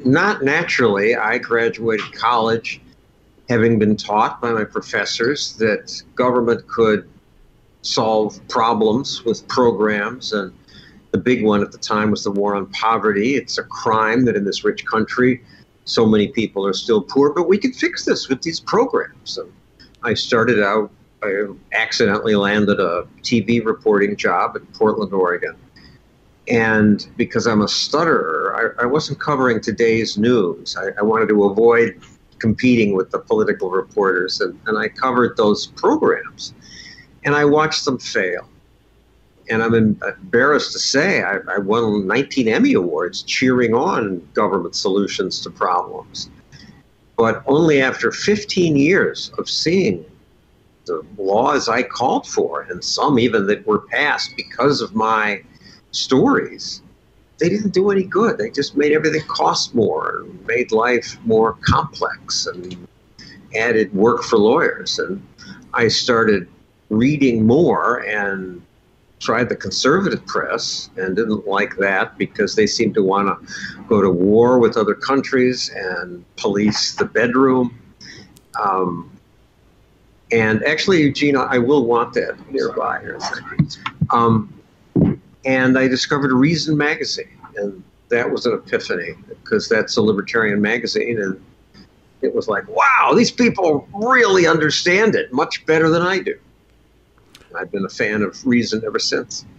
Not naturally. I graduated college having been taught by my professors that government could solve problems with programs. And the big one at the time was the war on poverty. It's a crime that in this rich country, so many people are still poor, but we can fix this with these programs. And I started out, I accidentally landed a TV reporting job in Portland, Oregon. And because I'm a stutterer, I wasn't covering today's news. I wanted to avoid competing with the political reporters, and I covered those programs. And I watched them fail. And I'm embarrassed to say I won 19 Emmy Awards cheering on government solutions to problems. But only after 15 years of seeing the laws I called for, and some even that were passed because of my stories, they didn't do any good. They just made everything cost more, and made life more complex, and added work for lawyers. And I started reading more and tried the conservative press and didn't like that because they seemed to want to go to war with other countries and police the bedroom. And actually, Eugene, I will want that nearby. And I discovered Reason magazine, and that was an epiphany because that's a libertarian magazine, and it was like, wow, these people really understand it much better than I do. I've been a fan of Reason ever since.